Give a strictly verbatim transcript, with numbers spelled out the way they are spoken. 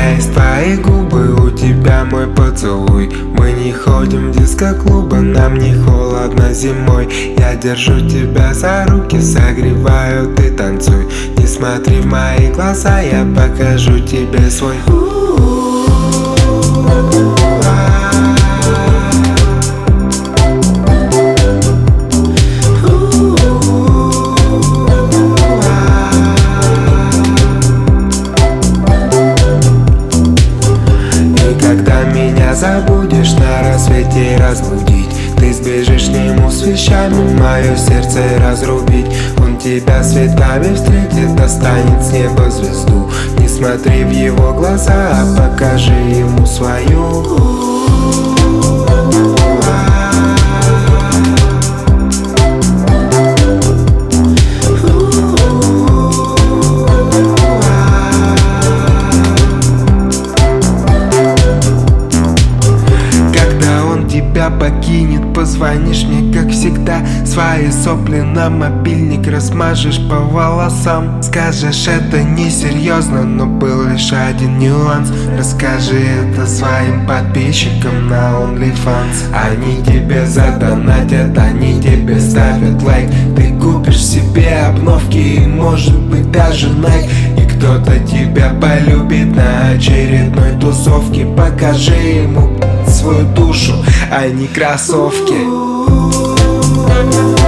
меня есть твои губы, у тебя мой поцелуй. Мы не ходим в диско-клубы, нам не холодно зимой. Я держу тебя за руки, согреваю, ты танцуй. Не смотри в мои глаза, я покажу тебе свой. Забудешь на рассвете разбудить. Ты сбежишь к нему с вещами, мое сердце разрубить. Он тебя цветами встретит, достанет с неба звезду. Не смотри в его глаза, а покажи ему свою. Тебя покинет, позвонишь мне, как всегда. Свои сопли на мобильник размажешь по волосам. Скажешь, это несерьезно, но был лишь один нюанс. Расскажи это своим подписчикам на OnlyFans. Они тебе задонатят, они тебе ставят лайк. Ты купишь себе обновки и, может быть, даже Nike. И кто-то тебя полюбит на очередной тусовке. Покажи ему свою душу, а не кроссовки.